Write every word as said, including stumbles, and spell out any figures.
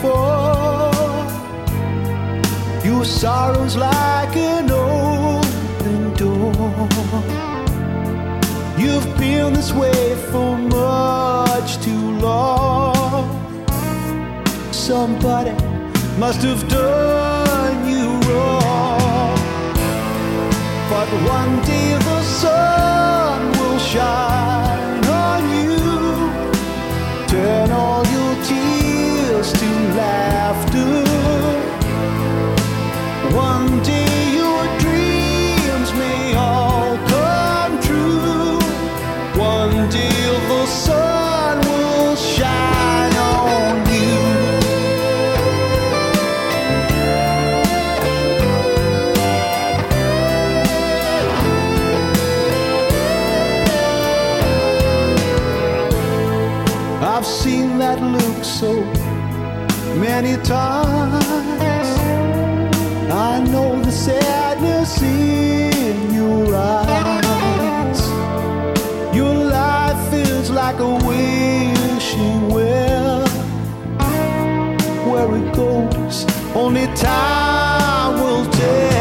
before. Your sorrow's like an open door. You've been this way for much too long. Somebody must have done you wrong. But one day the sun will shine on you, turn all your tears to laughter. One day your dreams may all come true. One day the sun will shine on you. I've seen that look so many times. I know the sadness in your eyes. Your life is like a wishing well. Where it goes, only time will tell.